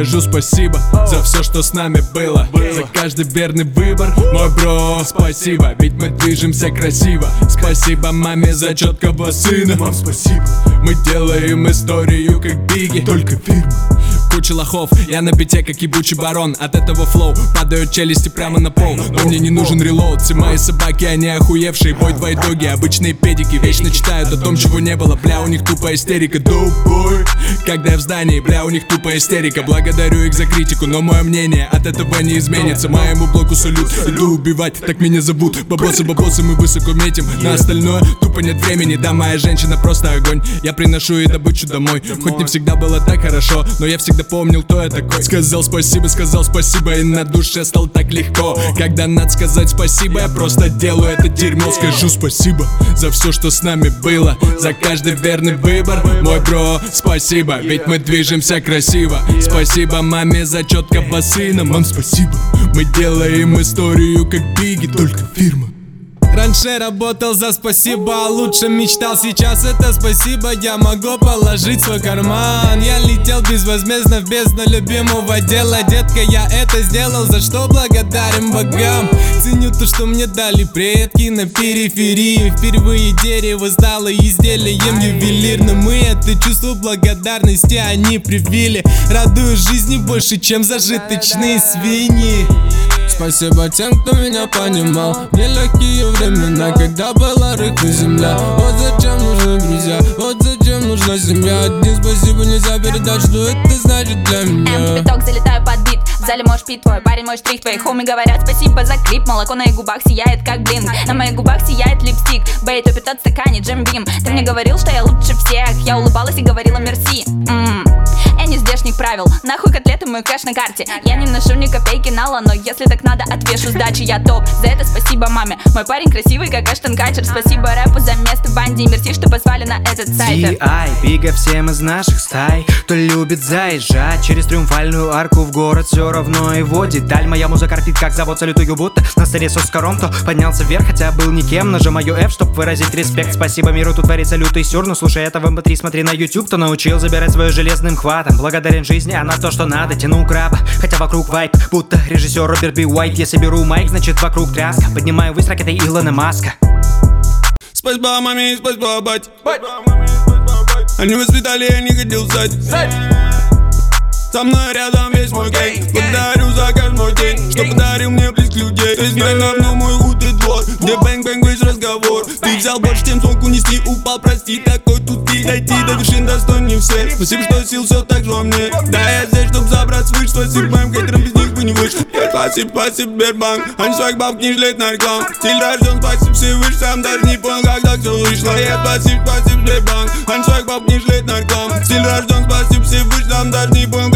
скажу спасибо за все, что с нами было, за каждый верный выбор, мой бро, спасибо, ведь мы движемся красиво. Спасибо маме за четкого сына. Мам, спасибо. Мы делаем историю как Биги, только фирма. Куча лохов, я на бите как ебучий барон. От этого флоу падают челюсти прямо на пол. Но мне не нужен релоуд, все мои собаки, они охуевшие. Бой двойдоги, обычные педики, вечно читают о том, чего не было. Бля, у них тупая истерика, бой. Когда я в здании, бля, у них тупая истерика. Благодарю их за критику, но мое мнение от этого не изменится. Моему блоку салют, иду убивать, так меня зовут. Бабосы, мы высоко метим, на остальное тупо нет времени. Да, моя женщина просто огонь, я приношу ей добычу домой. Хоть не всегда было так хорошо, но я всегда помнил, кто я такой. Сказал спасибо, и на душе стало так легко. Когда надо сказать спасибо, я просто делаю это дерьмо. Скажу спасибо за все, что с нами было, за каждый верный выбор, мой бро, спасибо, ведь мы движемся красиво. Спасибо маме за четкого сына. Мам, спасибо. Мы делаем историю как Биги, только фирма. Раньше работал за спасибо, а лучше мечтал. Сейчас это спасибо я могу положить в свой карман. Я летел безвозмездно в бездну любимого дела. Детка, я это сделал, за что благодарен богам. Ценю то, что мне дали предки на периферии. Впервые дерево стало изделием ювелирным. И это чувство благодарности они привили. Радуюсь жизни больше, чем зажиточные свиньи. Спасибо тем, кто меня понимал. Нелегкие времена, когда была рыхлая земля. Вот зачем нужны друзья, вот зачем нужна семья. Одним спасибо нельзя передать, что это значит для меня. Пяток, залетаю под бит, в зале можешь пить, твой парень мой штрих. Твои хоми говорят спасибо за клип. Молоко на их губах сияет как блин, на моих губах сияет липстик. Бэй топит от стакане Джим Бим. Ты мне говорил, что я лучше всех, я улыбалась и говорила мерси. Я не здешних правил, нахуй котлеты, мой кэш на карте. Я не ношу ни копейки нала, но если так надо, отвешу сдачи. Я топ, за это спасибо маме. Мой парень красивый, как Эштон Катчер. Спасибо рэпу за место в банде и мерси, что позвали на этот сайт. Бига всем из наших стай, кто любит заезжать через триумфальную арку в город, все равно его деталь. Моя музыка корпит, как завод салютую, будто на старе с Оскаром. Кто поднялся вверх, хотя был никем. Нажимаю F, чтоб выразить респект. Спасибо миру, тут творится лютый сюр. Но слушай это в MP3, смотри на YouTube. Кто научил забирать свое железным хватом. Благодарен жизни, она то, что надо, тяну краба. Хотя вокруг вайп, будто режиссер Роберт Би Уайт. Если беру майк, значит вокруг тряска. Поднимаю высь ракетой Илона Маска. Спасибо маме и спасибо бать. Они воспитали, я не хотел сзади. Со мной рядом весь мой гейм. Благодарю за каждый день, что подарил мне близких людей. Ты знай на мной мой утый двор, где бэнг-бэнг весь разговор. Ты взял больше, чем смог унести, упал, прости. Такой тут ты, дойти до вершин достоин не все. Спасибо, что сил все так же во мне. Да, я здесь, чтоб забрать свыше. Спасибо моим хейтерам, без них бы не вышел. Спасибо, Сбербанк, они своих бабок не жалеют на рекламу. Стиль рожден, спасибо Всевышний, сам даже не понял, когда все вышло. Спасибо, Сбербанк, они своих бабок не жалеют на рекламу. Стиль рожден, спасибо Всевышний, сам даже не понял,